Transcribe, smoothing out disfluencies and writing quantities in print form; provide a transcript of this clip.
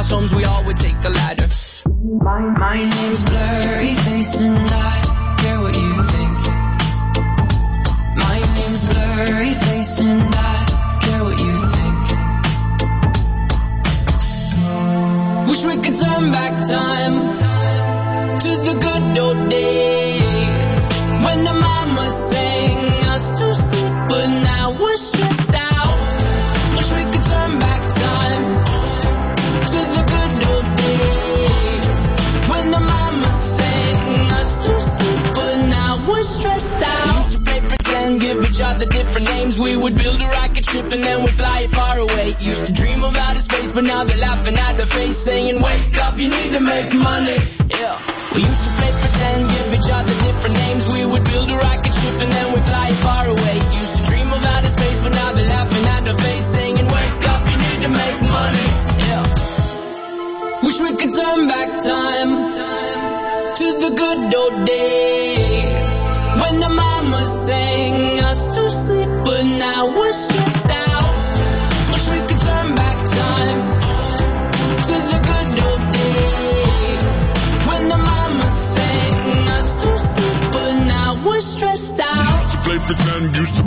last homes, we all would take the ladder. My name's Blurry Face and I care what you think. My name's Blurry Face and I care what you think. Wish we could turn back time to the good old days when the mama sang us to sleep, but now we're stressed out. Wish we could turn back time to the good old days when the mama sang us to sleep, but now we're stressed out. We used to play pretend, give each other different names. We would build a rocket ship and then we'd fly it far away. Used to dream of outer space, but now they're laughing at the face, saying wake up, you need to make money. Yeah. We used to play pretend, give each other different names. We would build a rocket ship and then we'd fly it far away. Used to dream of outer space, but now they're laughing at the face, saying wake up, you need to make money. Yeah. Wish we could turn back time to the good old days when the mama sang us to sleep, but now we're stressed out. Wish we could turn back time to the good old days when the mama sang us to sleep, but now we're stressed out. Used to play pretend, used to